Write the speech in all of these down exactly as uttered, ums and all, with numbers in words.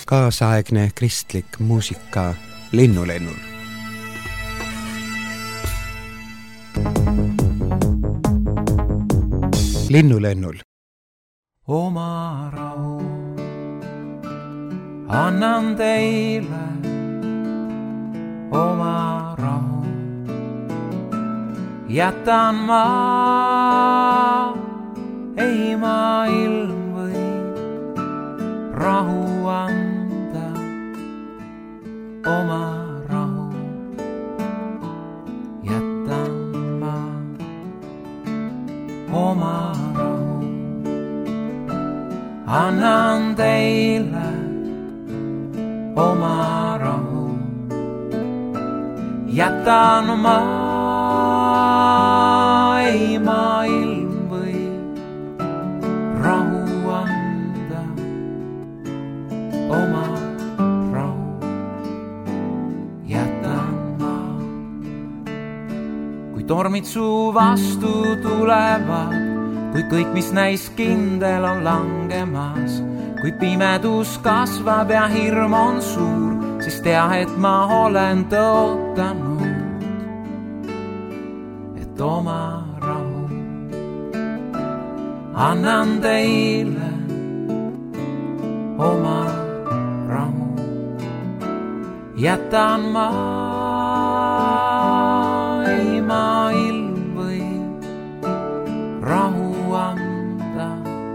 kaasaegne kristlik muusika Linnulennul. Linnulennul. Oma rahu annan teile, oma rahu jätan ma, ei maailm võib rahu anda, oma rahu jätan ma, oma rahu annan teile, oma rahu jätan ma, ei maailm võib rahu anda, oma rahu jätan ma. Kui tormid su vastu tulevad, kui kõik, mis näis kindel, on langemas, kui pimedus kasvab ja hirm on suur, siis tea, et ma olen tõotanud, et oma rahu annan teile, oma rahu jätan ma, ei maailm võib rahu anda,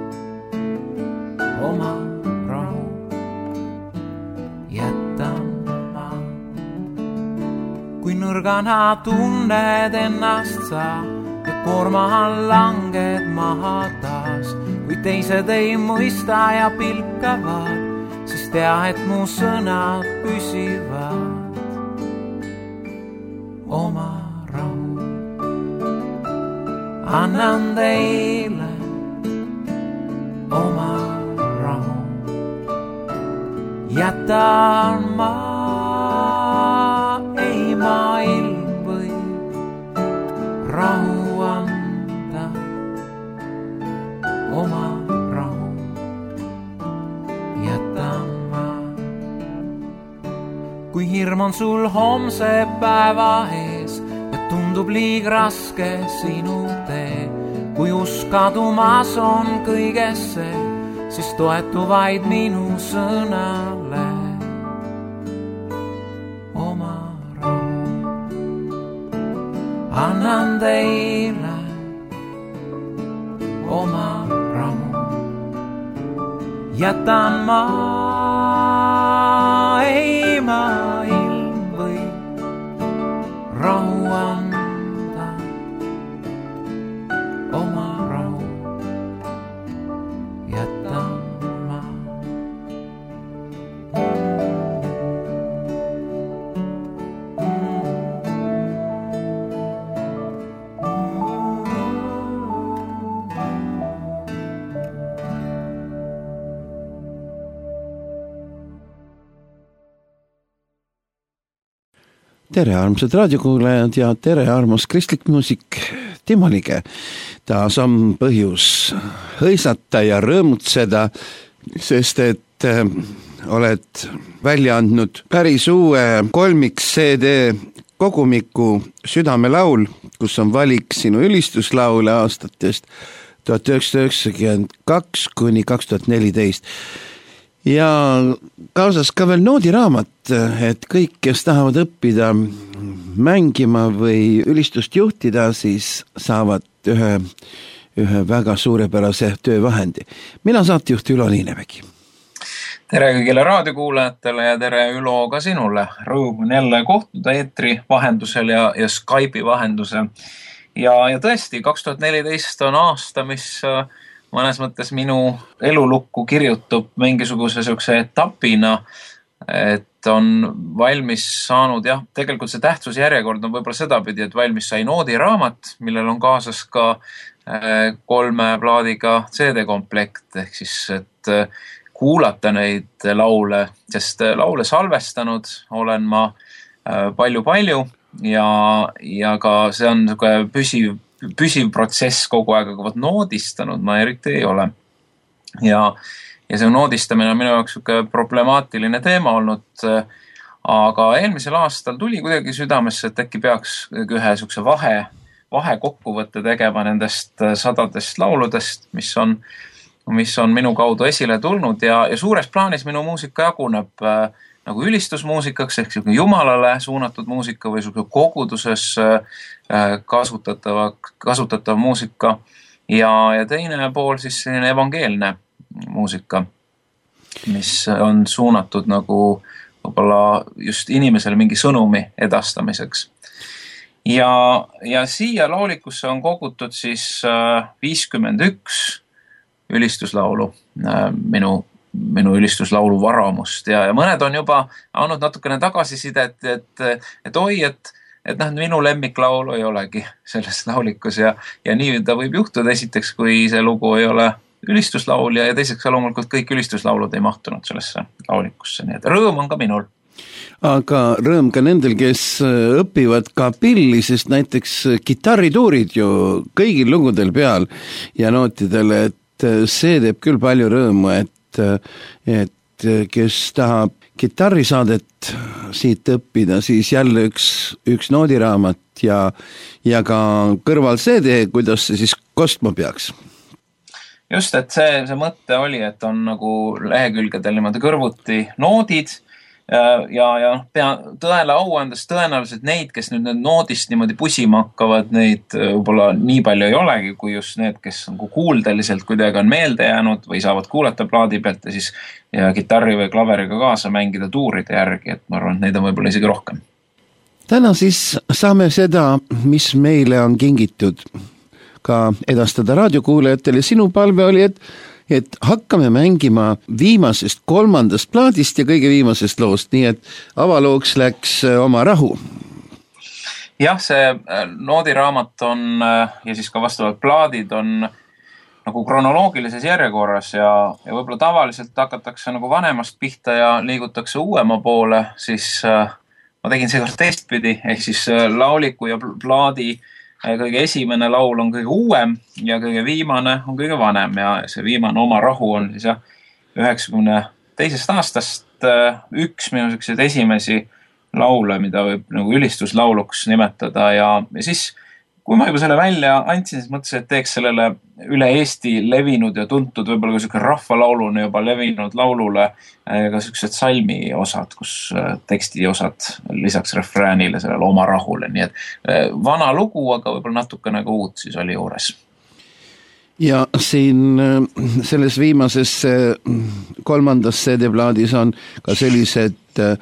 oma rahu jätan ma. Kui nõrgana tunned ennast sa ja koorma all langed maha taas, kui teised ei mõista ja pilkavad, siis tea, et mu sõnad püsivad, oma rahu annan teile, oma rahu jätan ma, ei maailm võib rahu anda, oma rahu jätan ma. Kui hirm on sul homse päeva ees ja tundub liig raske sinu tee, kui usk kadumas on kõigesse, siis toetu vaid minu sõnale, oma rahu annan teile, oma rahu jätan ma, ei maailm võib rahu anda, oma rahu jätan ma. Tere armsad raadiokuulajad ja tere armas kristlik muusik Timo Lige. Taas on põhjus hõisata ja rõõmutseda, sest et äh, oled välja andnud päris uue kolmiks C D kogumiku Südamelaul, kus on valik sinu ülistuslaule aastatest tuhat üheksasada üheksakümmend kaks kuni kaks tuhat neliteist. Ja kaasas ka veel noodiraamat, et kõik, kes tahavad õppida mängima või ülistust juhtida, siis saavad ühe, ühe väga suurepärase töövahendi. Mina saatejuht Ülo Liinemägi. Tere kõigile raadiokuulajatele ja tere Ülo ka sinule. Rõõm on jälle kohtuda eetri vahendusel ja, ja Skype'i vahendusel. Ja, ja tõesti, kaks tuhat neliteist on aasta, mis mõnes mõttes minu elulukku kirjutub mingisuguse sellise etapina, et on valmis saanud, jah, tegelikult see tähtsusjärjekord on võib-olla sedapidi, et valmis sai noodiraamat, millel on kaasas ka kolme plaadiga C D komplekt, ehk siis, et kuulata neid laule, sest laule salvestanud olen ma palju-palju ja, ja ka see on püsiv püsiv protsess kogu aeg, aga noodistanud ma eriti ei ole. Ja, ja see noodistamine on minu jaoks problemaatiline teema olnud. Aga eelmisel aastal tuli kuidagi südamesse, et äkki peaks ühe sukse vahe, vahe kokkuvõtte tegema nendest sadadest lauludest, mis on, mis on minu kaudu esile tulnud ja, ja suures plaanis minu muusika jaguneb nagu ülistusmuusikaks ehk jumalale suunatud muusika või koguduses kasutatava, kasutatav muusika ja, ja teine pool siis selline evangeelne muusika, mis on suunatud nagu võib-olla just inimesele mingi sõnumi edastamiseks. Ja, ja siia laulikusse on kogutud siis viiskümmend üks ülistuslaulu minu minu ülistuslaulu varamust ja, ja mõned on juba andnud natukene tagasisidet, et, et, et oi, et, et noh, minu lemmiklaulu ei olegi selles laulikus ja, ja nii ta võib juhtuda esiteks, kui see lugu ei ole ülistuslaul ja, ja teiseks loomulikult kõik ülistuslaulud ei mahtunud sellesse laulikusse, nii et rõõm on ka minul. Aga rõõm ka nendel, kes õpivad ka pilli, sest näiteks kitarrituurid ju kõigil lugudel peal ja nootidel, et see teeb küll palju rõõmu, et et kes tahab kitarrisaadet siit õppida, siis jälle üks, üks noodiraamat ja, ja ka kõrval C D, kuidas see siis kostma peaks. Just, et see, see mõtte oli, et on nagu lehekülgedel niimoodi kõrvuti noodid ja, ja pea, tõele au andes tõenäoliselt neid, kes nüüd need noodist niimoodi pusima hakkavad, neid võib-olla nii palju ei olegi, kui just need, kes on kuuldeliselt kuidagi on meelde jäänud või saavad kuulata plaadi pealt ja siis ja kitarri või klaveriga kaasa mängida tuuride järgi, et ma arvan, et neid on võib-olla isegi rohkem. Täna siis saame seda, mis meile on kingitud, ka edastada raadiokuulajatele. Sinu palve oli, et et hakkame mängima viimasest kolmandast plaadist ja kõige viimasest loost, nii et avalooks läks Oma rahu. Jah, see noodiraamat on ja siis ka vastavalt plaadid on nagu kronoloogilises järjekorras ja, ja võib-olla tavaliselt hakatakse nagu vanemast pihta ja liigutakse uuema poole, siis ma tegin seekord teistpidi, ehk siis lauliku ja plaadi kõige esimene laul on kõige uuem ja kõige viimane on kõige vanem ja see viimane Oma rahu on siis jah, üheksakümne teisest aastast üks minu selliseid esimesi laule, mida võib nagu ülistuslauluks nimetada ja, ja siis kui ma juba selle välja andsin, siis mõtlesin, et teeks sellele üle Eesti levinud ja tuntud võib-olla ka rahvalauluna juba levinud laulule ka sellised salmi osad, kus teksti osad lisaks refräänile sellele Oma rahule, nii et vana lugu, aga võib-olla natukene ka uut siis oli juures. Ja siin selles viimases kolmandas C D-plaadis on ka sellised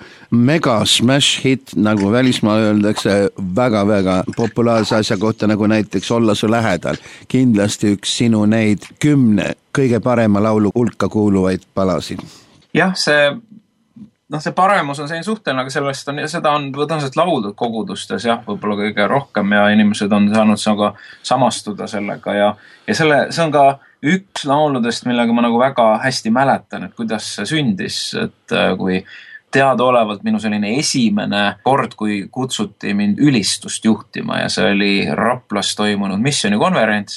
mega smash hit, nagu välismaa öeldakse väga-väga populaarse asja kohta, nagu näiteks Olla su lähedal. Kindlasti üks sinu neid kümne kõige parema laulu hulka kuuluvaid palasid. Jah, see noh, see paremus on selline suhteline, aga sellest on, seda on tõenäoliselt lauldud kogudustes, jah, võib-olla kõige rohkem ja inimesed on saanud saga samastuda sellega ja, ja selle, see on ka üks lauludest, millega ma nagu väga hästi mäletan, et kuidas see sündis, et kui teadaolevalt minu selline esimene kord, kui kutsuti mind ülistust juhtima ja see oli Raplas toimunud missionikonverents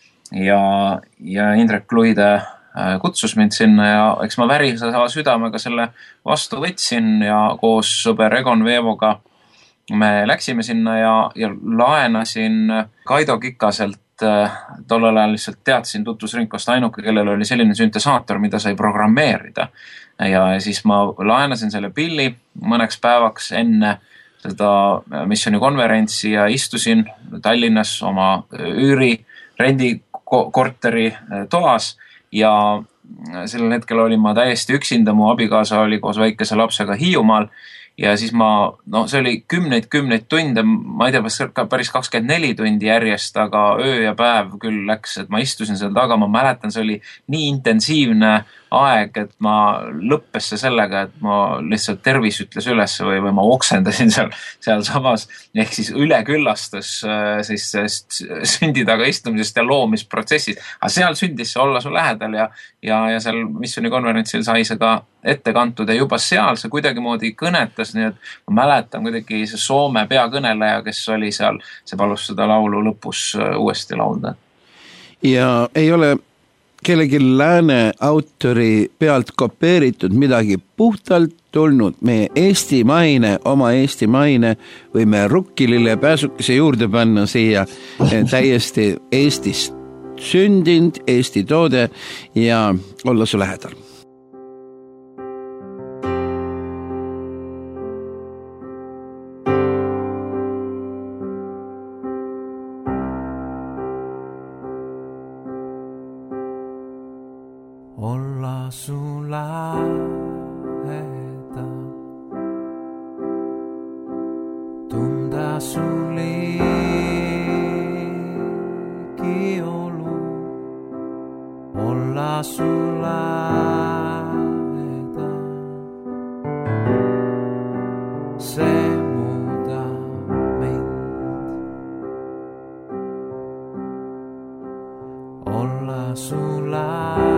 ja, ja Indrek Luide kutsus mind sinna ja eks ma väriseva südamega selle vastu võtsin ja koos sõber Egon Veevoga me läksime sinna ja, ja laenasin Kaido Kikaselt, tollel ajal lihtsalt teadsin tutvusringkost ainuke, kellel oli selline süntesaator, mida sai programmeerida ja siis ma laenasin selle pilli mõneks päevaks enne seda missionikonverentsi ja istusin Tallinnas oma üüri rendikorteri toas ja sellel hetkel olin ma täiesti üksinda, mu abikaasa oli koos väikese lapsega Hiiumaal ja siis ma, no see oli kümneid, kümneid tunde, ma ei tea, päris kakskümmend neli tundi järjest, aga öö ja päev küll läks, et ma istusin seal taga, ma mäletan, see oli nii intensiivne aeg, et ma lõppes see sellega, et ma lihtsalt tervis ütles üles või, või ma oksendasin seal, seal samas, ehk siis üle küllastus siis sündi taga istumisest ja loomisprotsessist. Aga seal sündis see Olla su lähedal ja, ja, ja seal missionikonverentsil sai see ka ette kantud ja juba seal see kuidagi moodi kõnetas, nii et ma mäletan kuidagi see Soome peakõneleja, kes oli seal, see palus seda laulu lõpus uuesti laulda. Ja ei ole kellegi lääne autori pealt kopeeritud midagi puhtalt tulnud, meie eestimaine, oma eestimaine, võime rukkilille pääsukese juurde panna siia täiesti Eestist sündinud Eesti toode ja olla su lähedal. Olla su lähedal, tunda su liigiolu, olla su lähedal, see muudab mind. Olla su lähedal,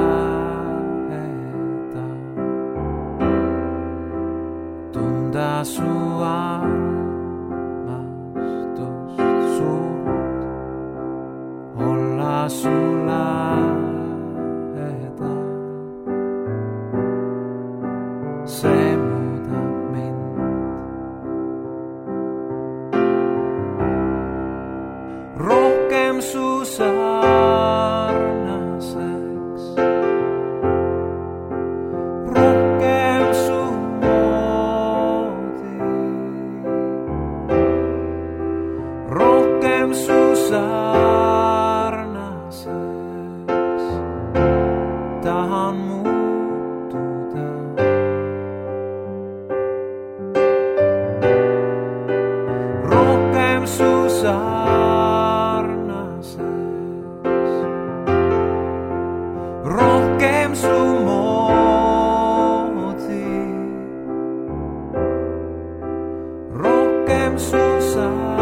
su armastust suurt, olla su lähedal, see muudab mind. Rohkem su sarnaseks, rohkem su su sarnaseks tahan muutuda. Rohkem su sarnaseks, rohkem su moodi, rohkem su sarnaseks.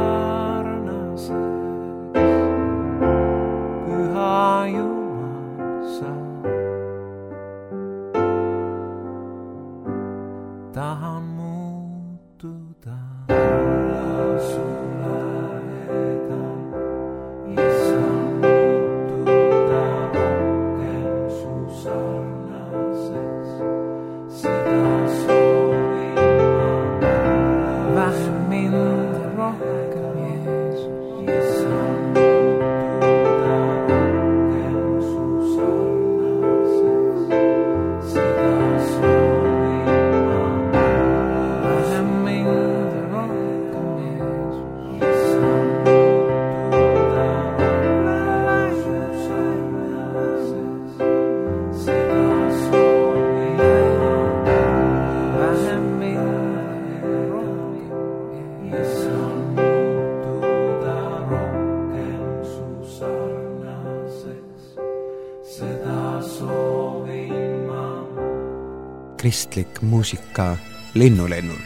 Tahan muutuda. Olla su lähedal, Issan muutuda rohkem su sarnaseks. Seda soovin ma. Vähem mind rohkem, Jeesus. Issan muutuda rohkem su sarnaseks. Seda soovin ma. Kristlik muusika Linnulennul.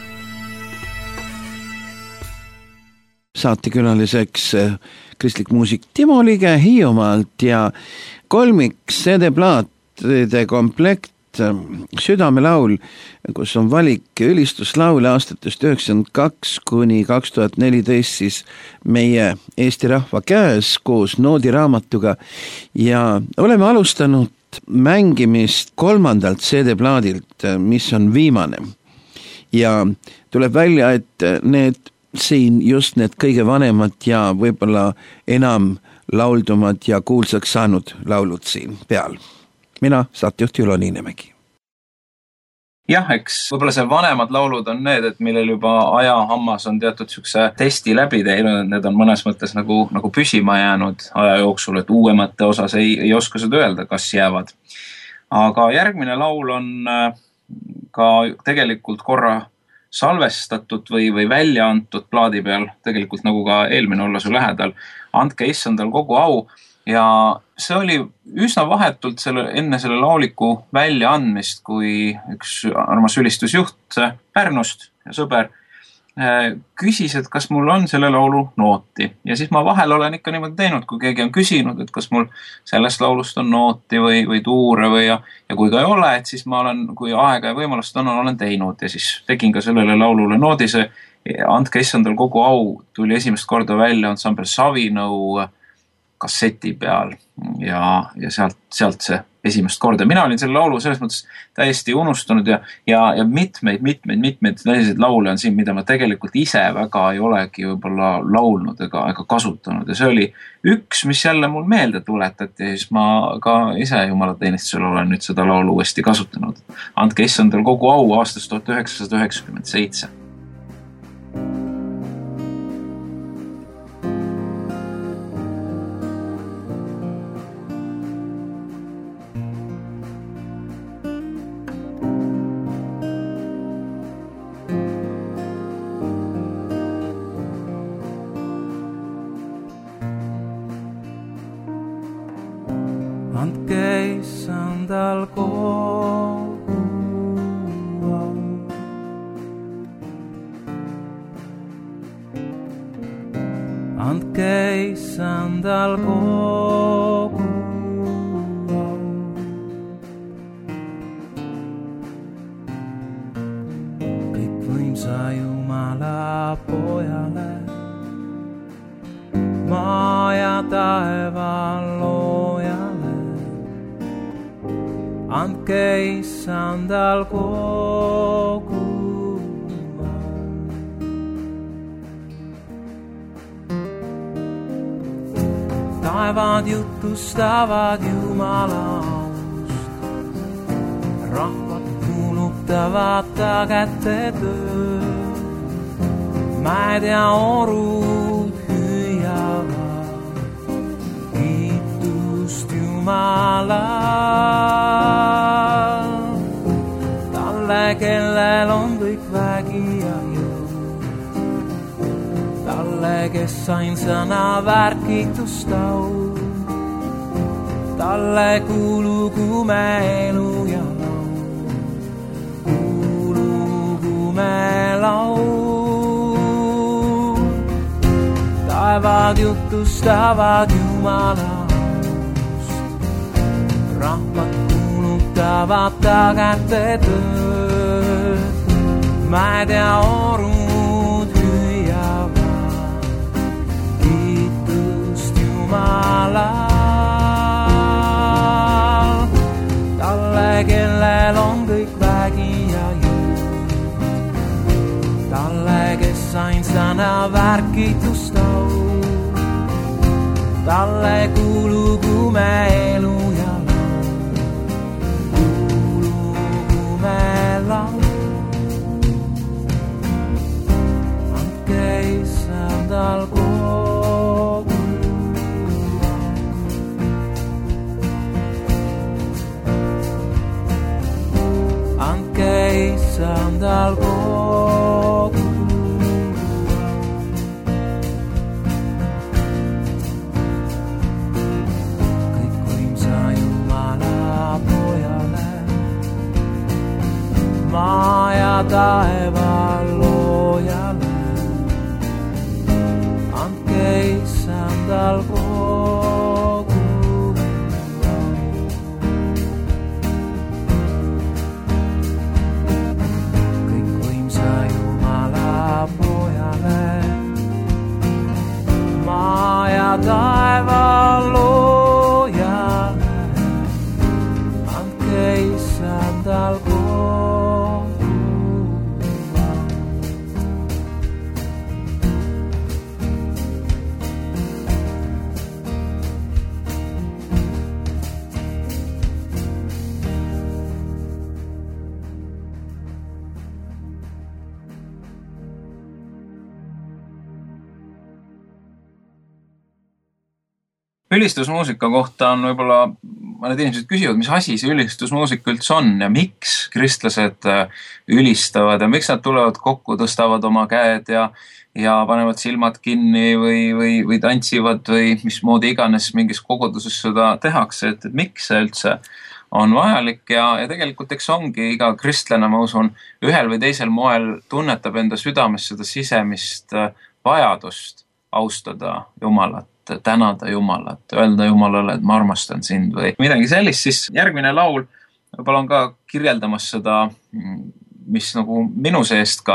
Saatekülaliseks kristlik muusik Timo Lige Hiiumaalt ja kolmik C D-plaatide komplekt Südamelaul, kus on valik ülistuslaule aastatest üheksakümmend kaks kuni kaks tuhat neliteist siis meie Eesti rahva käes koos noodiraamatuga ja oleme alustanud mängimist kolmandalt C D-plaadilt, mis on viimane. Ja tuleb välja, et need siin just need kõige vanemad ja võib-olla enam lauldumad ja kuulsaks saanud laulud siin peal. Mina, saatejuht Ülo Niinemägi. Jah, eks võib-olla see vanemad laulud on need, et millel juba aja hammas on teatud sükse testi läbi teinud, need on mõnes mõttes nagu, nagu püsima jäänud aja jooksul, et uuemate osas ei, ei oska seda öelda, kas jäävad. Aga järgmine laul on ka tegelikult korra salvestatud või, või välja antud plaadi peal, tegelikult nagu ka eelmine Olla su lähedal, Andke Issandal kogu au. Ja see oli üsna vahetult selle, enne selle lauliku välja andmist, kui üks armas ülistusjuht Pärnust ja sõber küsis, et kas mul on selle laulu nooti. Ja siis ma vahel olen ikka niimoodi teinud, kui keegi on küsinud, et kas mul sellest laulust on nooti või, või tuure või ja, ja kui ka ei ole, et siis ma olen, kui aega ja võimalust on, olen teinud ja siis tegin ka sellele laulule noodi. See Andke Issandal kogu au tuli esimest korda välja ansambel Savinõu kasseti peal ja, ja sealt, sealt see esimest korda. Mina olin selle laulu selles mõttes täiesti unustanud ja, ja, ja mitmeid, mitmeid, mitmeid selliseid laule on siin, mida ma tegelikult ise väga ei olegi võib-olla laulnud ega, ega kasutanud. Ja see oli üks, mis jälle mul meelde tuletati ja siis ma ka ise jumalateenistusel olen nüüd seda laulu uuesti kasutanud. Andke issandal kogu au aastast tuhat üheksasada üheksakümmend seitse. Andke issandal kogu au. Andke issandal kogu au. Kõikvõimsa Jumala pojale, maa ja taeva loojale. Andke issandal kogu au. Taevad jutustavad Jumala aust, rahvad kuulutavad ta kätte töö. Mäed ja orud hüüavad kiitust Jumala. Kellel on kõik vägi ja jõud, talle, kes ainsana väärt kiitust au, talle kuulugu me elu ja laul, kuulugu me laul. Taevad jutustavad Jumala aust, rahvad kuulutavad ta kätte töö. Mäed ja orud hüüavad kiitust Jumalal. Talle, kellel on kõik vägi ja jõud, talle, kes ainsana väärt kiitust au, talle kuulugu me elu ja laul, kuulugu me laul. Issandal kogu au. Andke issandal kogu au. Kõikvõimsa Jumala pojale, maa ja taeva loojale. Issandal kogu au. Kõikvõimsa Jumala pojale, maa ja taeva loojale. Andke issandal kogu au. Ülistusmuusika kohta on võib-olla, mõned inimesed küsivad, mis asi see ülistusmuusika üldse on ja miks kristlased ülistavad ja miks nad tulevad kokku, tõstavad oma käed ja, ja panevad silmad kinni või, või, või tantsivad või mismoodi iganes mingis koguduses seda tehakse, et, et miks see üldse on vajalik ja, ja tegelikult eks ongi iga kristlane, ma usun, ühel või teisel moel tunnetab enda südames seda sisemist vajadust austada Jumalat, tänada Jumalat, öelda Jumalale, et ma armastan sind või midagi sellist, siis järgmine laul võib-olla on ka kirjeldamas seda, mis nagu minu seest ka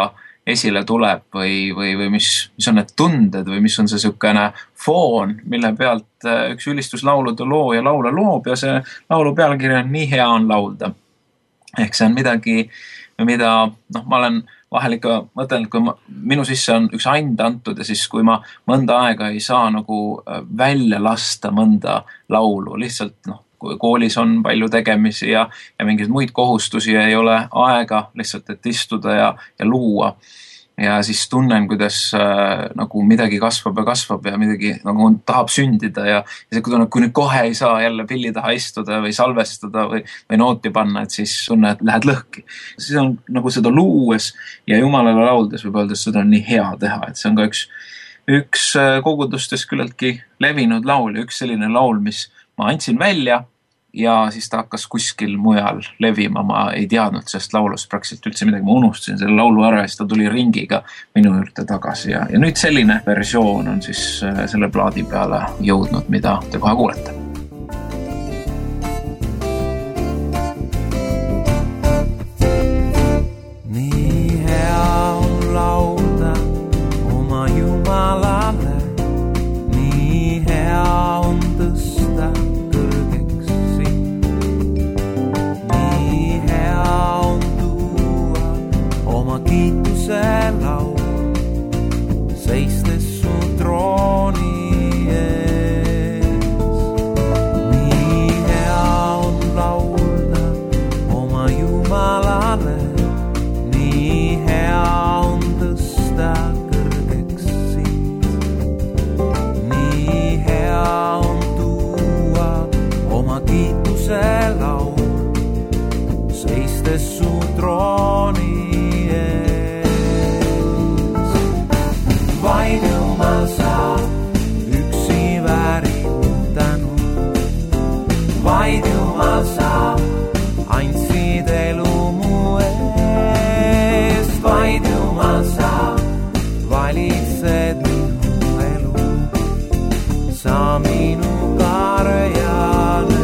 esile tuleb või, või, või mis, mis on need tunded või mis on see sükene foon, mille pealt üks ülistuslaulude loo ja laula loob ja see laulu pealkiri on Nii hea on laulda. Ehk see on midagi, mida noh, ma olen vahel ikka mõtlen, kui ma, minu sisse on üks and antud ja siis kui ma mõnda aega ei saa nagu välja lasta mõnda laulu, lihtsalt noh, kui koolis on palju tegemisi ja, ja mingeid muid kohustusi ei ole aega lihtsalt, et istuda ja, ja luua. Ja siis tunnen, kuidas äh, nagu midagi kasvab ja kasvab ja midagi nagu tahab sündida ja, ja see, kui tunnen, kui nüüd kohe ei saa jälle pilli taha istuda või salvestada või, või nooti panna, et siis tunne, et lähed lõhki. Siis on nagu seda luues ja Jumalale lauldes võib öelda, et seda on nii hea teha, et see on ka üks, üks kogudustes külleltki levinud laul ja üks selline laul, mis ma andsin välja ja siis ta hakkas kuskil mujal levima, ma ei teadnud sellest laulust praktiliselt üldse midagi, ma unustasin selle laulu ära ja siis ta tuli ringiga minu juurde tagasi ja, ja nüüd selline versioon on siis selle plaadi peale jõudnud, mida te kohe kuulete. Nii hea on laulda oma Jumalale, nii hea on tõsta kiituse laul, seistes su trooni ees. Nii hea on laulda oma Jumalale, nii hea on tõsta kõrgeks sind. Nii hea on tuua oma kiituse laul, seistes su trooni vaid Jumal saab üksi väärindanu. Vaid Jumal saab andsid elu mu eest. Vaid Jumal saab valitsed minu elu. Sa minu karjane.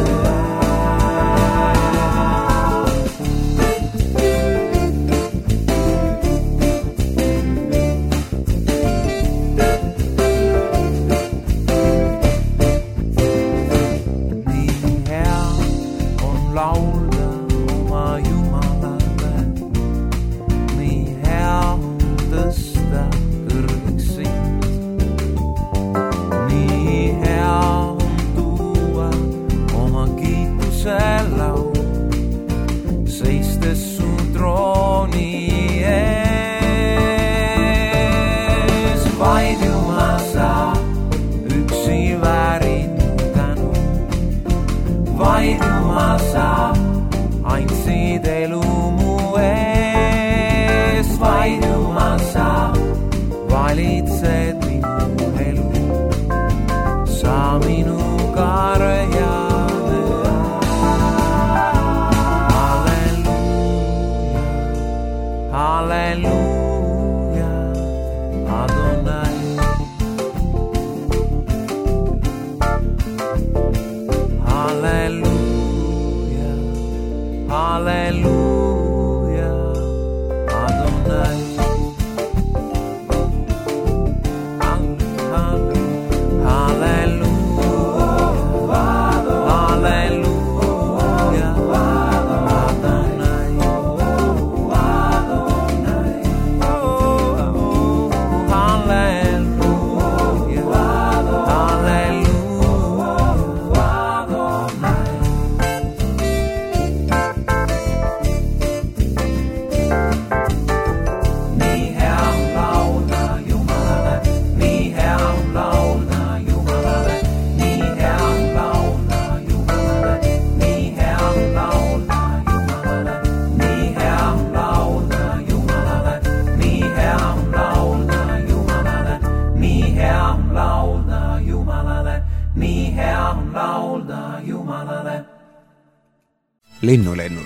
Linnulennul.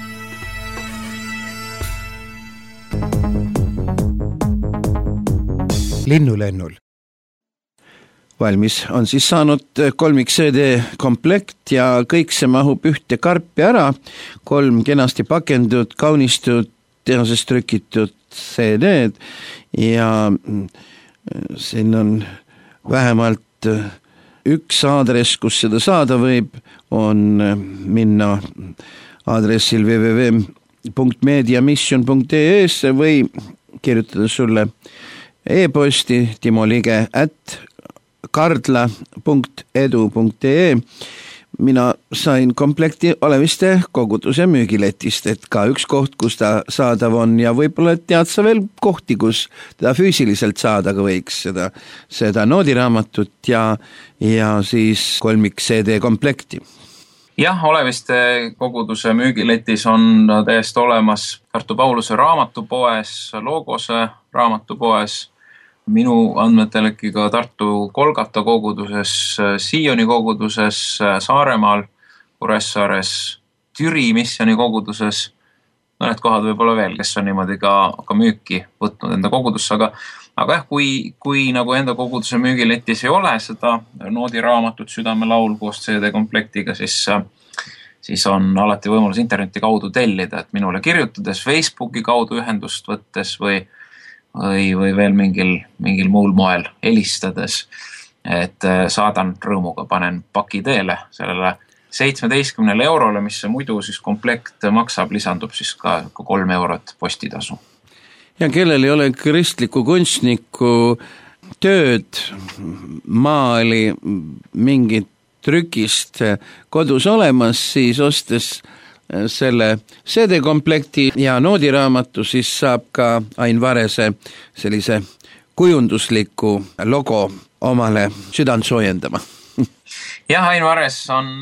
Linnulennul. Valmis on siis saanud kolmik C D komplekt ja kõik see mahub ühte karpi ära. Kolm kenasti pakendud, kaunistud tehasest trükitud C D-d ja siin on vähemalt üks aadress, kus seda saada võib, on minna aadressil w w w punkt mediamission punkt e s või kirjutada sulle e-posti timolige at kardla punkt edu punkt e. Mina sain komplekti Oleviste koguduse müügiletist, et ka üks koht, kus ta saadav on ja võib-olla tead sa veel kohti, kus teda füüsiliselt saada ka võiks seda, seda noodiraamatut ja, ja siis kolmik C D komplekti. Jah, Oleviste koguduse müügiletis on täiesti olemas Tartu Pauluse raamatupoes, Logose raamatupoes, minu andmetelegi ka Tartu Kolgata koguduses, Sioni koguduses, Saaremaal, Kuressaares, Türi missioni koguduses, mõned kohad võib-olla veel, kes on niimoodi ka, ka müüki võtnud enda kogudusse, aga, aga jah, kui, kui nagu enda koguduse müügiletis ei ole seda noodiraamatut Südamelaul koos C D komplektiga, siis, siis on alati võimalus interneti kaudu tellida, et minule kirjutades, Facebooki kaudu ühendust võttes või või, või veel mingil, mingil muul moel helistades, et saadan rõõmuga, panen paki teele sellele seitsmeteistkümnele eurole, mis see muidu siis komplekt maksab, lisandub siis ka kolm eurot postitasu. Ja kellel ei ole kristliku kunstniku tööd, maali, mingit trükist kodus olemas, siis ostes selle C D komplekti ja noodiraamatu, siis saab ka Ain Varese sellise kujundusliku logo omale südant soojendama. Jah, Ain Vares on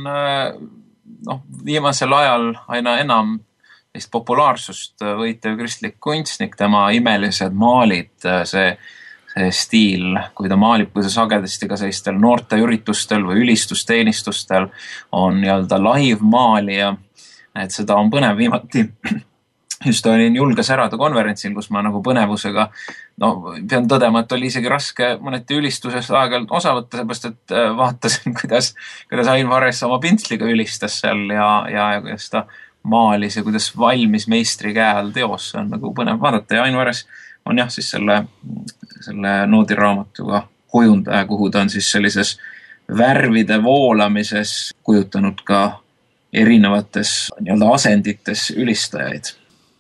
noh, viimasel ajal aina enam populaarsust võitev kristlik kunstnik, tema imelised maalid, see, see stiil, kui ta maalib, kui see sagedasti ka sellistel noorte üritustel või ülistusteenistustel on nii-öelda live maalija, et seda on põnev viimati. Just olin Julges Ärada konverentsil, kus ma nagu põnevusega, no pean tõdema, et oli isegi raske mõneti ülistusest aeg-ajalt osa võtta, seepärast, et vaatasin, kuidas, kuidas Ain Vares oma pintsliga ülistas seal ja, ja, ja kuidas ta maalis ja kuidas valmis meistri käe all teos, see on nagu põnev vaadata ja Ain Vares on jah siis selle, selle noodiraamatuga kujundaja, kuhu ta on siis sellises värvide voolamises kujutanud ka erinevates nii-öelda asendites ülistajaid.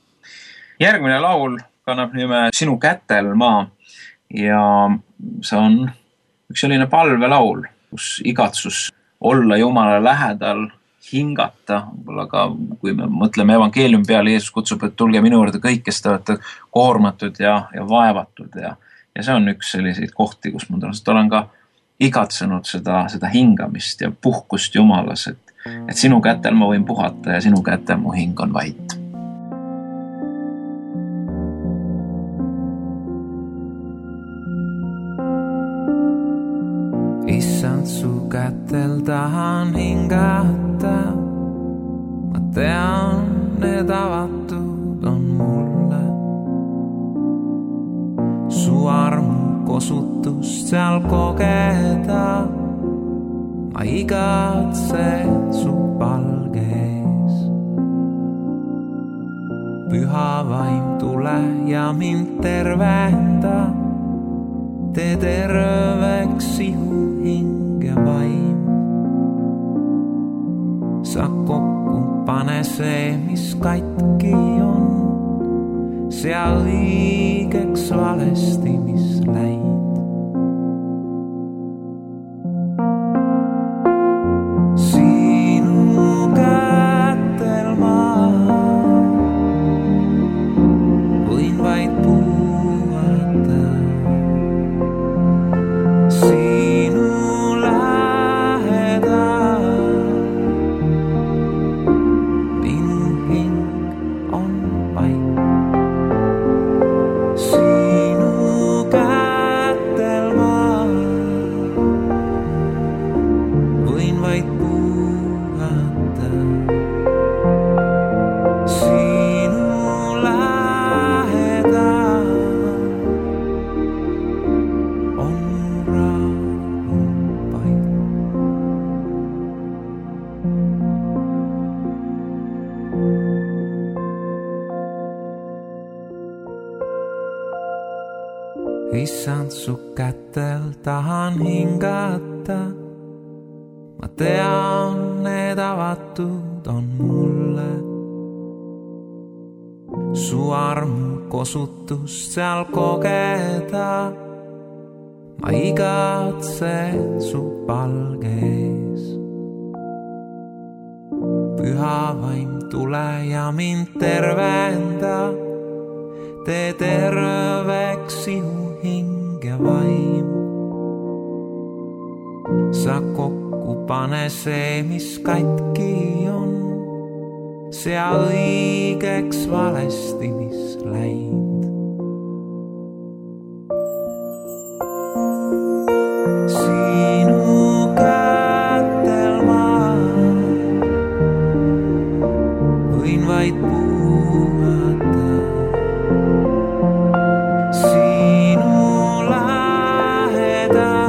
Järgmine laul kannab nime Sinu kätel maa ja see on üks selline palvelaul, kus igatsus olla Jumala lähedal, hingata, võib-olla ka kui me mõtleme evangeeliumi peale, Jeesus kutsub, et tulge minu juurde kõik, kes te olete koormatud ja, ja vaevatud ja, ja see on üks selliseid kohti, kus ma tõenäoliselt olen ka igatsenud seda, seda hingamist ja puhkust Jumalas, et et sinu kätel ma võin puhata ja sinu kätel mu hing on vait. Issand, su kätel tahan hingata, ma tean, need avatud on mulle. Su armu kosutust seal kogeda, ma igatse su palgees. Püha vaim tule ja mind tervenda, tee terveks ihu hing ja vaim. Sa kokku pane see, mis katki on, sea õigeks valesti, mis läid. Sinu issand su kätel tahan hingata. Ma tean, need avatud on mulle. Su armu kosutust seal kogeda. Ma igatsen su palge ees. Püha vaim tule ja mind tervenda. Tee terveks sinu hing ja vaim. Sa kokku pane see, mis katki on. Sea õigeks valesti, mis läinud. Sinu kätel ma võin vaid puhata. Sinu läheda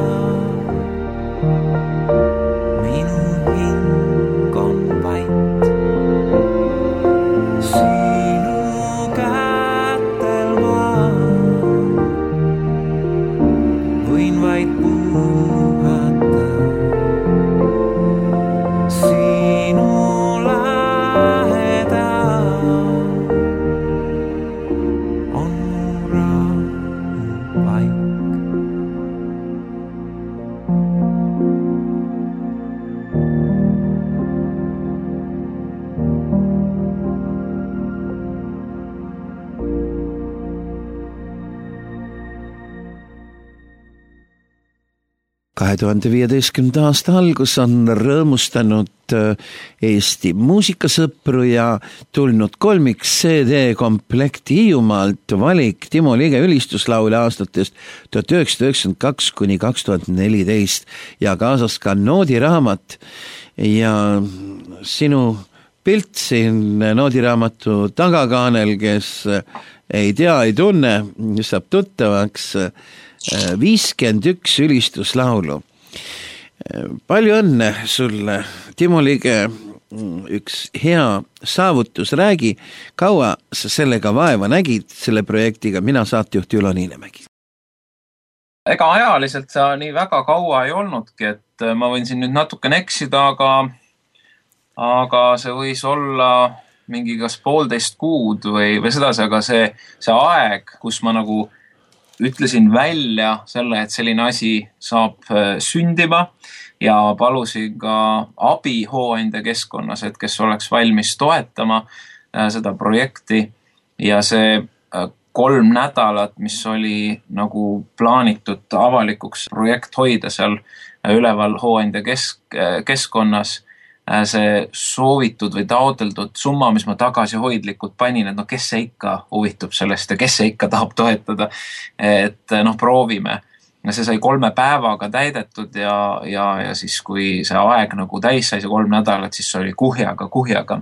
minu hing on vait. Sinu kätel ma võin vaid puhata. Sinu läheda on mu rahupaik. kahe tuhande viieteistkümnenda aasta algus on rõõmustanud Eesti muusikasõpru ja tulnud kolmiks C D komplekti Hiiumaalt valik Timo Lige ülistuslaule aastatest tuhat üheksasada üheksakümmend kaks kuni kaks tuhat neliteist ja kaasas ka noodiraamat ja sinu pilt siin noodiraamatu tagakaanel, kes ei tea, ei tunne, saab tuttavaks viiskümmend üks ülistuslaulu. Palju õnne sulle, Timo Lige, üks hea saavutus. Räägi, kaua sa sellega vaeva nägid, selle projektiga? Mina saatejuht Ülo Niinemägi. Ega ajaliselt sa nii väga kaua ei olnudki, et ma võin siin nüüd natuke eksida, aga, aga see võis olla mingi kas poolteist kuud või, või sedasi, aga see, see aeg, kus ma nagu ütlesin välja selle, et selline asi saab sündima ja palusin ka abi Hooandja keskkonnas, et kes oleks valmis toetama seda projekti ja see kolm nädalat, mis oli nagu plaanitud avalikuks projekt hoida seal üleval Hooandja kesk, keskkonnas, see soovitud või taoteldud summa, mis ma tagasihoidlikult panin, et no kes see ikka huvitub sellest ja kes see ikka tahab toetada, et noh, proovime. See sai kolme päevaga täidetud ja, ja, ja siis kui see aeg nagu täis sai, see kolm nädalat, siis oli kuhjaga, kuhjaga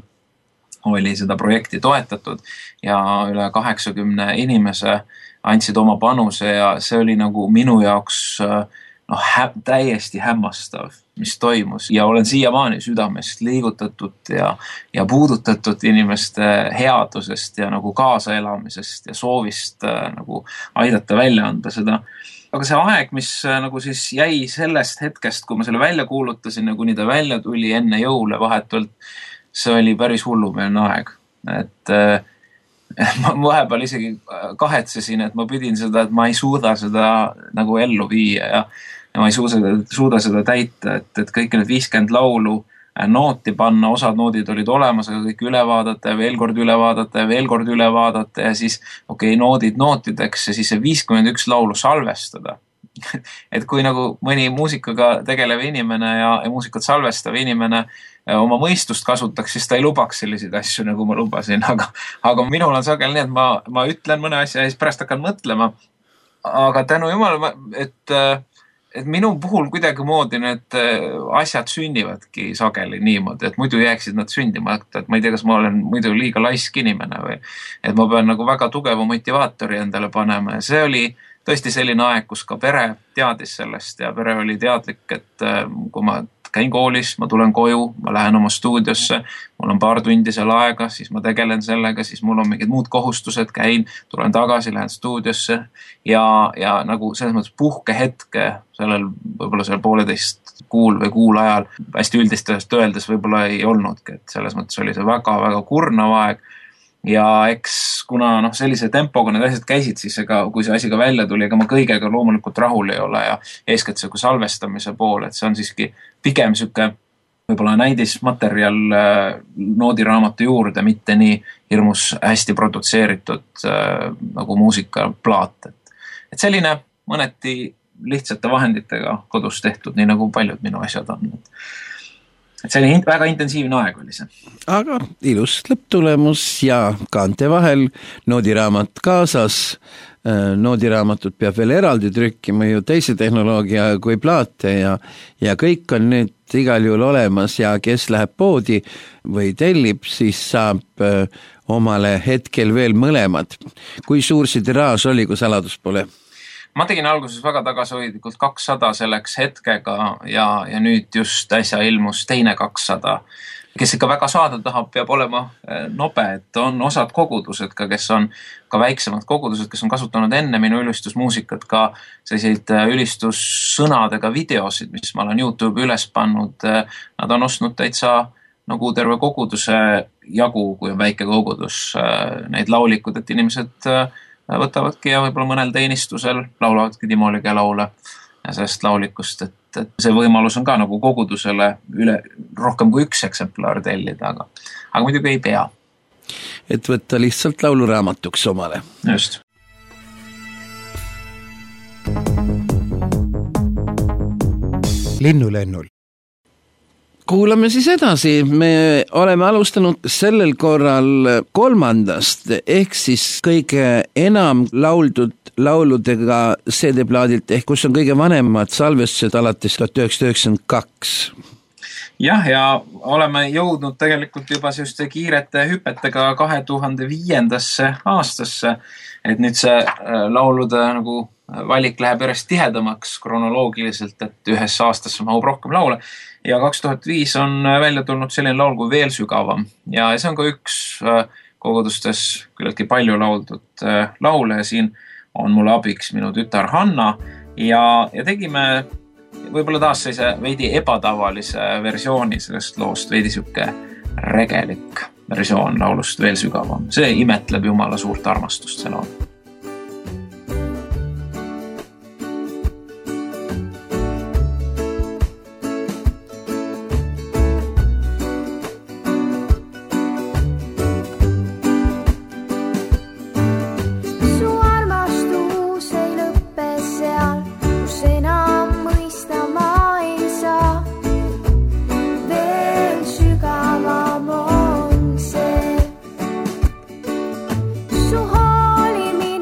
oli seda projekti toetatud ja üle kaheksakümne inimese andsid oma panuse ja see oli nagu minu jaoks noh, hä- täiesti hämmastav, mis toimus ja olen siiamaani südamest liigutatud ja, ja puudutatud inimeste headusest ja nagu kaasaelamisest ja soovist äh, nagu aidata välja anda seda. Aga see aeg, mis äh, nagu siis jäi sellest hetkest, kui ma selle välja kuulutasin ja kuni ta välja tuli enne jõule vahetult, see oli päris hullumeelne aeg. Et äh, ma vahepeal isegi kahetsesin, et ma pidin seda, et ma ei suuda seda nagu ellu viia ja ja ma ei suuda, suuda seda täita, et, et kõik need viiskümmend laulu nooti panna, osad noodid olid olemas, aga kõik üle vaadata ja veel kord üle vaadata ja veel kord üle vaadata ja siis okei, okay, noodid nootideks ja siis see viiskümmend üks laulu salvestada. Et kui nagu mõni muusikaga tegelev inimene ja, ja muusikat salvestav inimene oma mõistust kasutaks, siis ta ei lubaks selliseid asju, nagu ma lubasin, aga, aga minul on sagel nii, et ma, ma ütlen mõne asja ja siis pärast hakkan mõtlema, aga tänu jumal, et et minu puhul kuidagi moodi need asjad sünnivadki sageli niimoodi, et muidu jääksid nad sündima, et ma ei tea, kas ma olen muidu liiga laisk inimene või et ma pean nagu väga tugeva motivaatori endale panema ja see oli tõesti selline aeg, kus ka pere teadis sellest ja pere oli teadlik, et kui ma käin koolis, ma tulen koju, ma lähen oma stuudiosse, mul on paar tundi seal aega, siis ma tegelen sellega, siis mul on mingid muud kohustused, käin, tulen tagasi, lähen stuudiosse ja, ja nagu selles mõttes puhkehetke sellel võib-olla seal pooleteist kuul või kuul ajal hästi üldistest öeldes võib-olla ei olnudki, et selles mõttes oli see väga-väga kurnav aeg. Ja eks kuna noh, sellise tempoga need asjad käisid, siis ega, kui see asi ka välja tuli, ega ma kõigega loomulikult rahul ei ole ja eeskätt see salvestamise pool, et see on siiski pigem süke võib-olla näidismaterjal noodiraamatu juurde, mitte nii hirmus hästi produtseeritud äh, nagu muusikaplaat. Et, et selline mõneti lihtsate vahenditega kodus tehtud, nii nagu paljud minu asjad on. Et see oli väga intensiivne aeg oli see. Aga ilus lõpptulemus ja kaante vahel noodiraamat kaasas. Noodiraamatut peab veel eraldi trükkima ju teise tehnoloogia kui plaate ja, ja kõik on nüüd igal juhul olemas ja kes läheb poodi või tellib, siis saab omale hetkel veel mõlemad. Kui suur see tiraaž oli, kui saladus pole? Ma tegin alguses väga tagasihoidlikult kakssada selleks hetkega ja, ja nüüd just äsja ilmus teine kakssada. Kes ikka väga saada tahab, peab olema nobe, et on osad kogudused ka, kes on ka väiksemad kogudused, kes on kasutanud enne minu ülistusmuusikat ka selliseid ülistussõnadega videosid, mis ma olen YouTube üles pannud. Nad on ostnud täitsa nagu terve koguduse jagu, kui on väike kogudus, neid laulikud, et inimesed võtavadki ja võib-olla mõnel teenistusel laulavadki Timoligi laule ja sellest laulikust, et, et see võimalus on ka nagu kogudusele üle, rohkem kui üks eksemplar tellida, aga, aga muidugi ei pea. Et võtta lihtsalt lauluraamatuks omale. Just. Linnulennul. Kuulame siis edasi, me oleme alustanud sellel korral kolmandast, ehk siis kõige enam lauldud lauludega C D-plaadilt, ehk kus on kõige vanemad salvestused alates tuhat üheksasada üheksakümmend kaks. Jah, ja oleme jõudnud tegelikult juba selliste kiirete hüpetega kahe tuhande viiendasse aastasse, et nüüd see laulude nagu valik läheb järjest tihedamaks kronoloogiliselt, et ühes aastasse mahub rohkem laule. Ja kaks tuhat viis on välja tulnud selline laul kui Veel sügavam ja see on ka üks kogudustes küllaltki palju lauldud laule ja siin on mulle abiks minu tütar Hanna ja, ja tegime võib-olla taas sellise veidi ebatavalise versiooni sellest loost, veidi süke regelik versioon laulust Veel sügavam. See imetleb Jumala suurt armastust see laul. Su hoolimine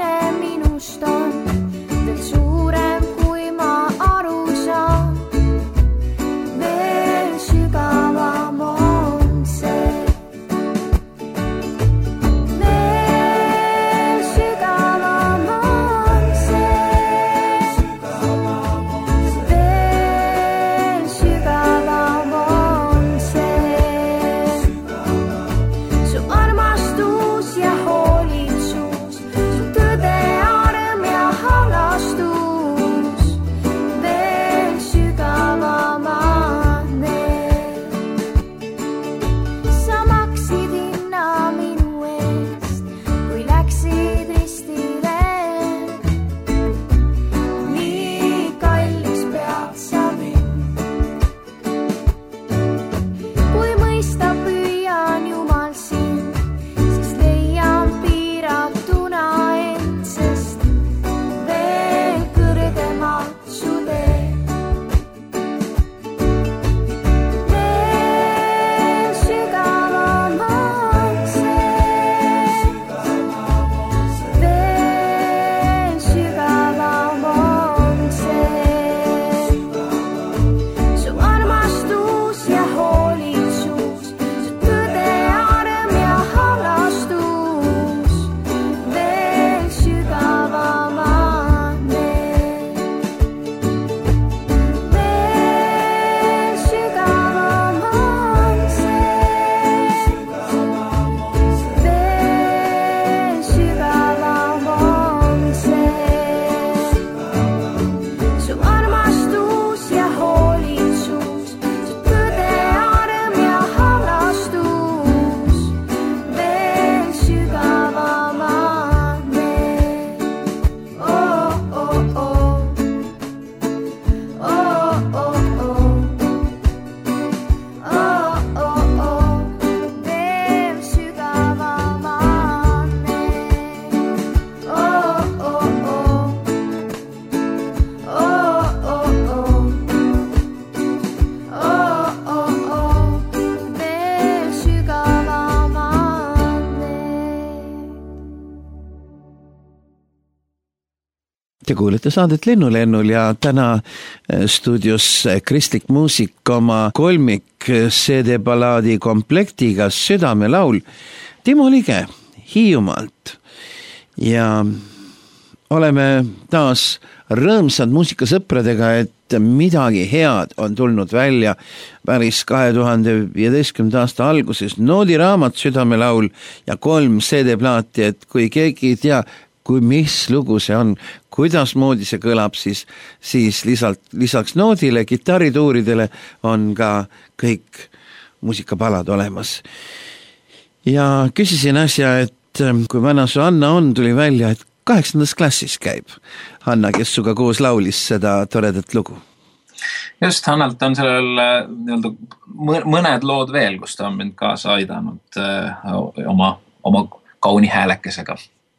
Te kuulete saadet Linnulennul ja täna stuudios kristlik muusik oma kolmik C D-balaadi komplektiga Südamelaul Timo Lige Hiiumaalt. Ja oleme taas rõõmsad muusikasõpradega, et midagi head on tulnud välja päris kahe tuhande viieteistkümnenda aasta alguses. Noodiraamat Südamelaul ja kolm C D-plaati, et kui keegi ei tea, kui mis lugu see on, kuidas moodi see kõlab, siis, siis lisalt, lisaks noodile, kitarrituuridele on ka kõik muusikapalad olemas. Ja küsisin asja, et kui vana su Anna on, tuli välja, et kaheksandas klassis käib. Hanna, kes suga koos laulis seda toredat lugu. Just, Hannalt on sellel nii-öelda mõned lood veel, kus ta on mind kaasa aidanud oma, oma kauni häälekesega.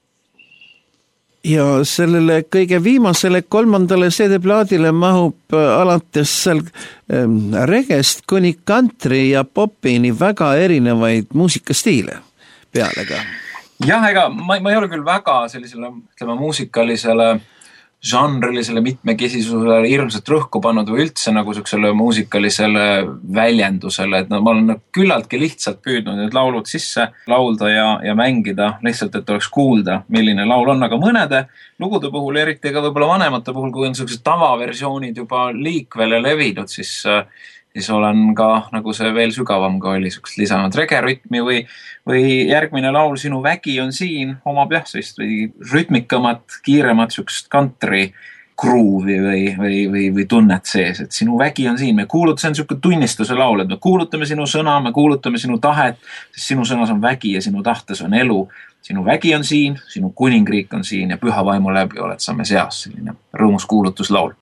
Ja sellele kõige viimasele kolmandale C D-plaadile mahub alates seal regest kuni country ja popini väga erinevaid muusikastiile peale ka. Jah, ega ma, ma ei ole küll väga sellisele ütleme, muusikalisele žanrilisele mitmekesisusele hirmsat rõhku pannud või üldse nagu sellisele muusikalisele väljendusele, et no, ma olen küllaltki lihtsalt püüdnud need laulud sisse laulda ja, ja mängida, lihtsalt, et oleks kuulda, milline laul on, aga mõnede lugude puhul, eriti ka võib-olla vanemate puhul, kui on sellised tavaversioonid juba liikvele levinud, siis, siis olen ka, nagu see veel sügavam ka oli, lisanud regerütmi või, või järgmine laul Sinu vägi on siin, omab jah, sellist või rütmikamat, kiiremat sükst country gruuvi või, või, või, või tunnet sees, et sinu vägi on siin, me kuulutame, see on selline tunnistuse laul, et me kuulutame sinu sõna, me kuulutame sinu tahet, sest sinu sõnas on vägi ja sinu tahtes on elu. Sinu vägi on siin, sinu kuningriik on siin ja püha vaimu läbi oled sa me seas, selline rõõmus kuulutuslaul.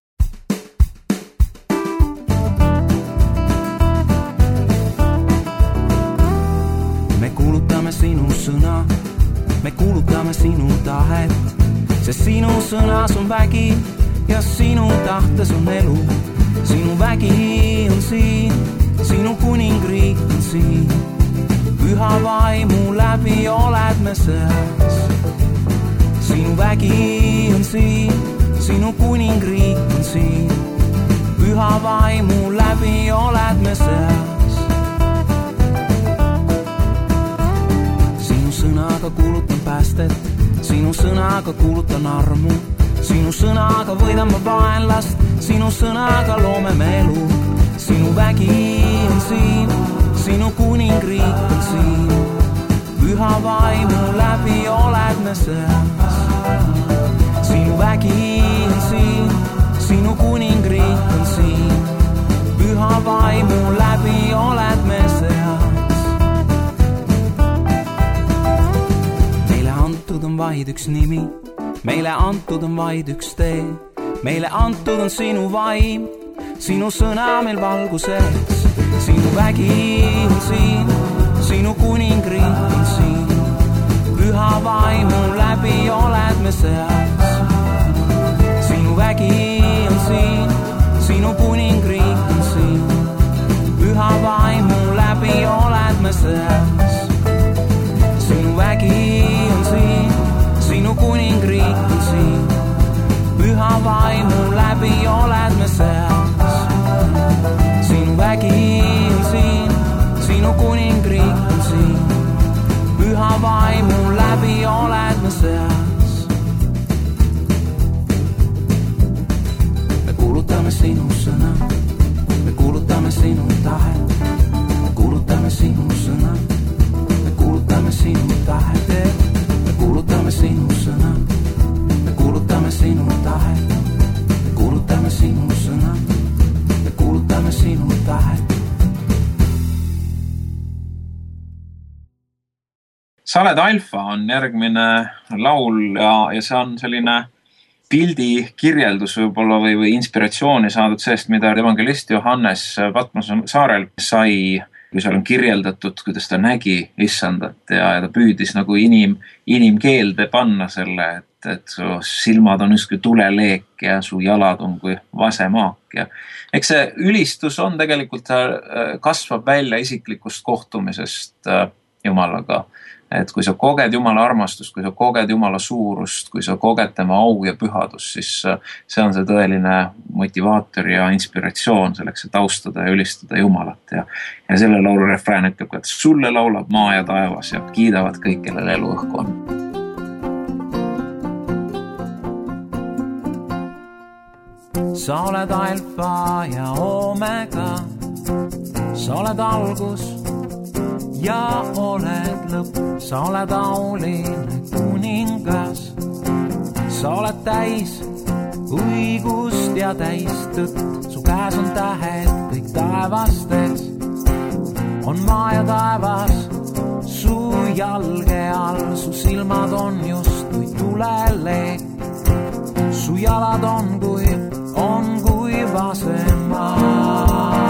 Sinu sõna, me kuulutame sinu tahet, sest sinu sõnas on vägi ja sinu tahtes on elu. Sinu vägi on siin, sinu kuningriik on siin. Püha vaimu läbi oled me seas. Sinu vägi on siin, sinu kuningriik on siin. Püha vaimu läbi oled me seas. Sõnaga kuulutan päästet, sinu sõnaga kuulutan armu, sinu sõnaga võidan ma vaenlast, sinu sõnaga loome me elu. Sinu vägi on siin, sinu kuningriik on siin, püha vaimu läbi oled me seas. Sinu vägi on siin, sinu kuningriik on siin, püha vaimu läbi oled me seas. Antud on vaid üks nimi, meile antud on vaid üks tee, meile antud on sinu vaim, sinu sõna meil valguses. Sinu vägi on siin, sinu kuningriik on siin, püha vaimu läbi oled me seas. Sinu vägi on siin, sinu kuningriik on siin, püha vaimu läbi oled me seas. Sinu vägi on siin, sinu kuningriik on siin, püha vaimu läbi oled me seas. Sinu vägi on siin, sinu kuningriik on siin, püha vaimu läbi oled me seas. Me kuulutame sinu sõna, me kuulutame sinu tahet, me kuulutame sinu sõna, me kuulutame sinu tahet, me kuulutame sinu sõna, me kuulutame sinu tahet, me kuulutame sinu sõna, me kuulutame sinu tahet. Sa oled alfa on järgmine laul ja, ja see on selline pildi kirjeldus võib-olla või, või inspiratsiooni saadud sellest, mida evangelist Johannes Patmose saarel sai, kui seal on kirjeldatud, kuidas ta nägi issandat ja, ja ta püüdis nagu inim, inimkeelde panna selle, et, et su silmad on üstkui tuleleek ja su jalad on kui vasemaak. Ja eks see ülistus on tegelikult, kasvab välja isiklikust kohtumisest Jumalaga. et kui sa koged Jumala armastust, kui sa koged Jumala suurust, kui sa koged tema au ja pühadust, siis see on see tõeline motivaator ja inspiratsioon selleks, et austada ja ülistada Jumalat. Ja, ja selle laulu refrään ütleb, et sulle laulab maa ja taevas ja kiidavad kõik, kellel elu õhku on. Sa oled alfa ja omega, sa oled algus ja oled lõpp, sa oled auline kuningas, sa oled täis õigust ja täis tõtt, su käes on tähed kõik taevastes, on maa ja taevas su jalge all, su silmad on just kui tuleleek, su jalad on kui, on kui vasemaa.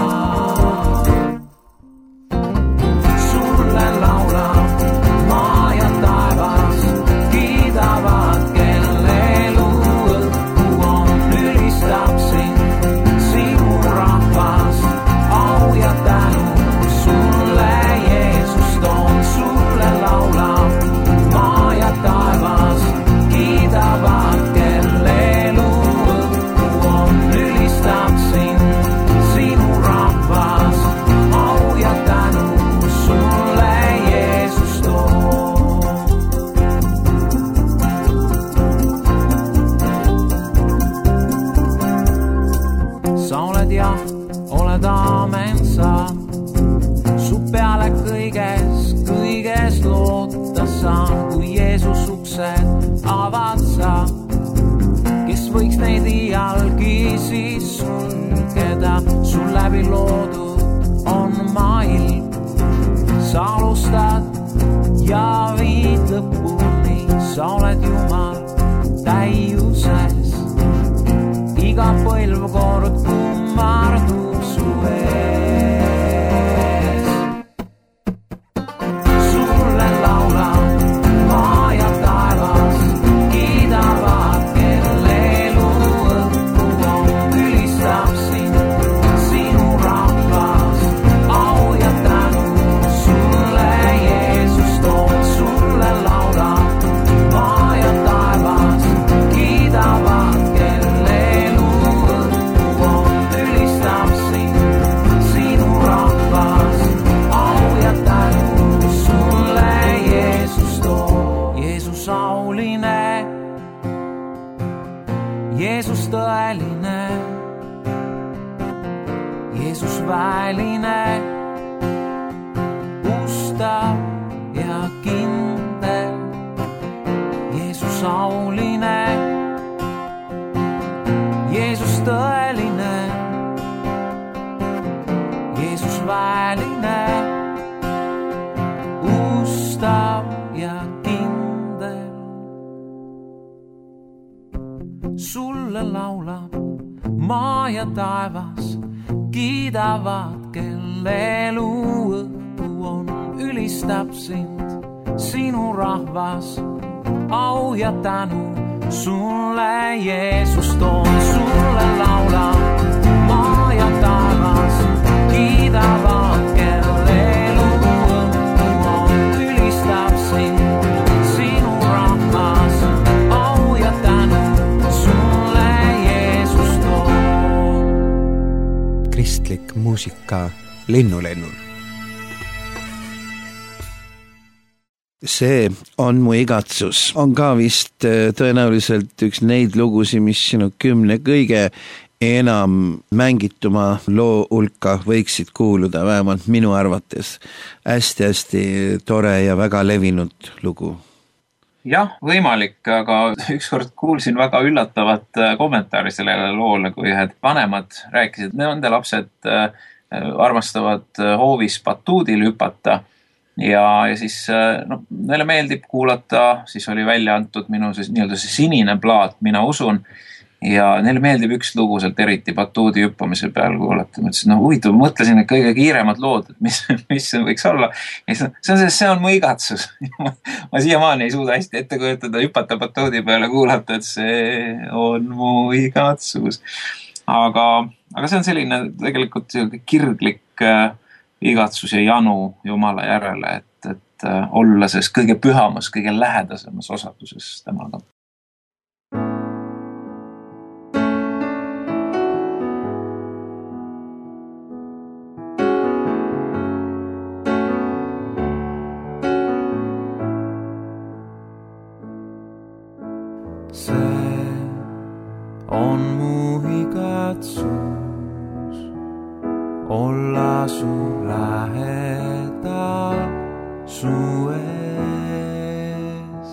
Loodud on maailm, sa alustad ja viid lõpuni, sa oled Jumal täiuses, iga põlvkord kummardub su ees. Sulle laulab maa ja taevas, kiidavad, kelle elu õhku on, ülistab sind. Jeesus tõeline, Jeesus väeline, ustav ja kindel, Jeesus auline, Jeesus tõeline, Jeesus väeline, ustav ja kindel. Sulle laulab maa ja taevas, kiidavad, kelle elu õhku on, ülistab sind, sinu rahvas, au ja tänu sulle, Jeesus toon. Sulle laulab maa ja taevas, kiidavad, kelle elu õhku on, ülistab sind, sinu rahvas, au ja tänu sulle, Jeesus toon. Kristlik muusika Linnulennul. See on mu igatsus, on ka vist tõenäoliselt üks neid lugusid, mis sinu kümne kõige enam mängituma loo hulka võiksid kuuluda, vähemalt minu arvates. Hästi-hästi tore ja väga levinud lugu. Jah, võimalik, aga ükskord kuulsin väga üllatavat kommentaari sellele loole, kui ühed vanemad rääkisid, nende lapsed armastavad hoovis batuudil hüpata ja, ja siis no, neile meeldib kuulata, siis oli välja antud minu siis, nii-öelda see sinine plaat, Mina usun, ja neile meeldib üks lugu sealt eriti batuudi hüppamise peal kuulata. Mõtlesin, no huvitav, mõtlesin, et kõige kiiremad lood, et mis, mis see võiks olla. Ja see, on, see, see on mu igatsus. ma, ma siiamaani ei suuda hästi ette kujutada, hüpata batuudi peale kuulata, et see on mu igatsus. Aga, aga see on selline tegelikult kirglik igatsus ja janu Jumala järele, et et olla selles kõige pühamas, kõige lähedasemas osaduses temaga. See on mu igatsus olla su lähedal su ees.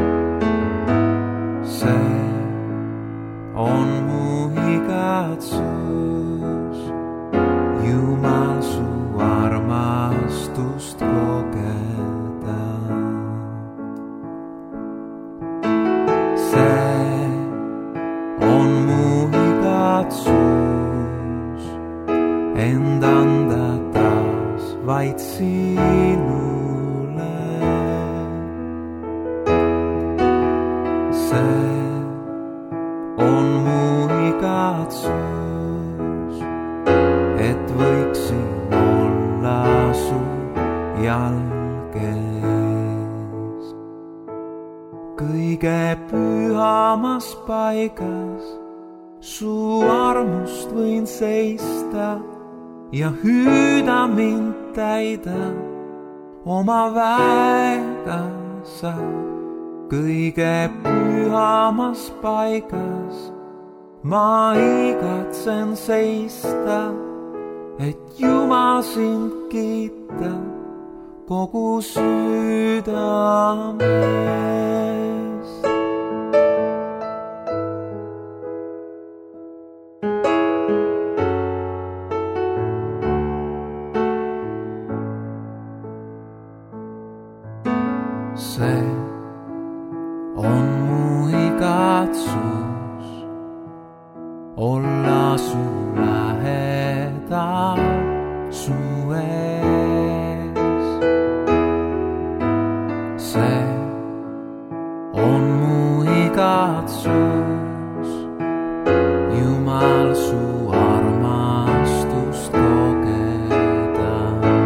See on mu igatsus Jumal su armastust kogeda. See on mu igatsus end anda taas vaid sinule. See on mu igatsus, et võiksin olla su jalgees. Kõige pühamas paigas su armust võin seista ja hüüda mind täida oma väega sa. Kõige pühamas paigas ma igatsen seista, et Jumal sind kiita kogu südamest. See on mu igatsus olla su lähedal su ees. See on mu igatsus Jumal su armastust kogeda.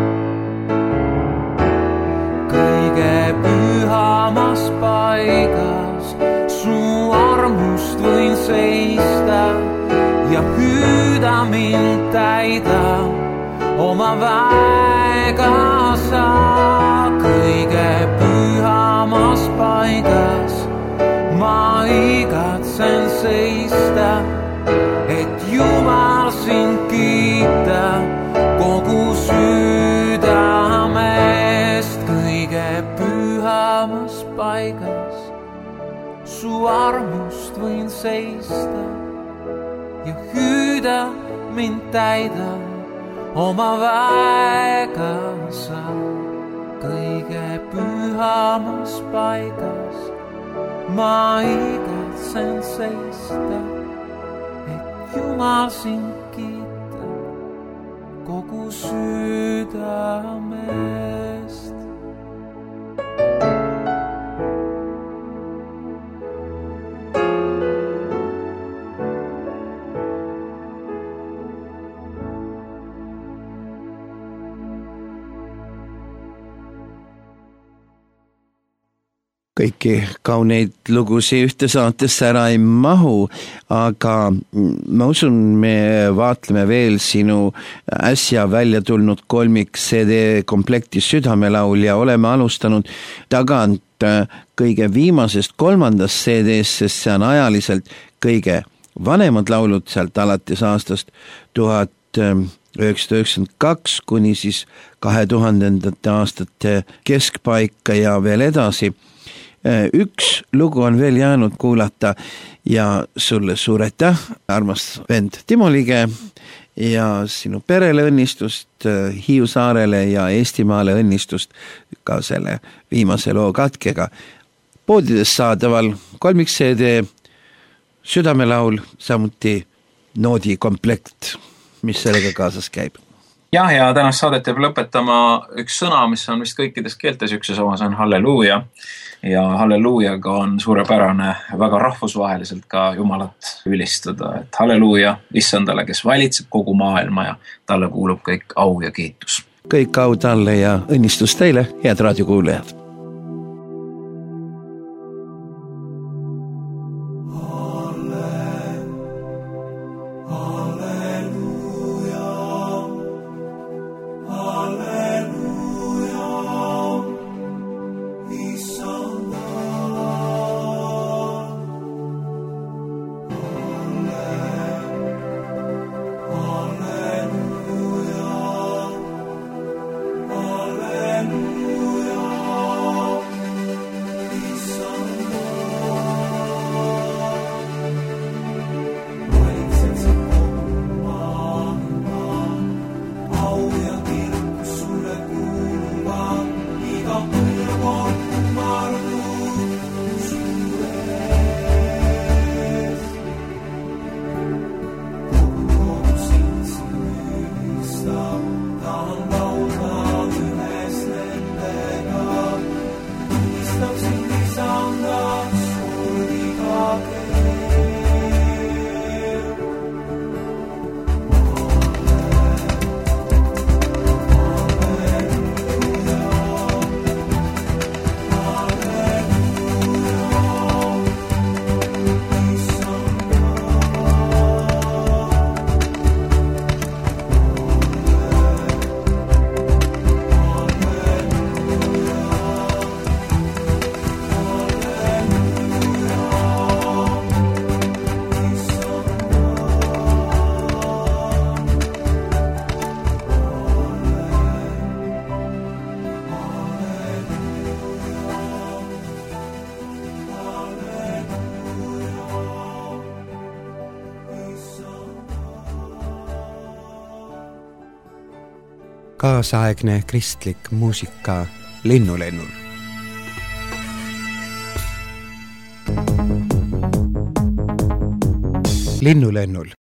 Kõige pühamas paigas su armust võin seista ja hüüda mind täida oma väega sa. Kõige pühamas paigas ma igatsen seista, et Jumal sind kiita kogu südamest. Kõige pühamas paigas su armust võin seista ja hüüda mind täida oma väega sa. Kõige pühamas paigas ma igatsen seista, et Jumal sind kiita kogu südamest. Kõiki kauneid lugusi ühte saatesse ära ei mahu, aga ma usun, me vaatleme veel sinu äsja välja tulnud kolmik C D komplekti Südamelaul ja oleme alustanud tagant kõige viimasest kolmandast C D-st, sest see on ajaliselt kõige vanemad laulud sealt alates aastast tuhat üheksasada üheksakümmend kaks kuni siis kahe tuhandendate aastate keskpaika ja veel edasi. Üks lugu on veel jäänud kuulata ja sulle suur aitäh, armas vend Timo Lige, ja sinu perele õnnistust, Hiiu saarele ja Eestimaale õnnistust ka selle viimase loo katkega. Poodides saadaval kolmik C D Südamelaul, samuti noodi komplekt, mis sellega kaasas käib. Jah, ja tänast saadet jääb lõpetama üks sõna, mis on vist kõikides keeltes üks ja sama, see on halleluuja. Ja halleluujaga on suurepärane väga rahvusvaheliselt ka Jumalat ülistada, et halleluuja issandale, kes valitseb kogu maailma ja talle kuulub kõik au ja kiitus. kõik au talle ja õnnistus teile, head raadiokuulajad. Kaasaegne kristlik muusika Linnulennul. Linnulennul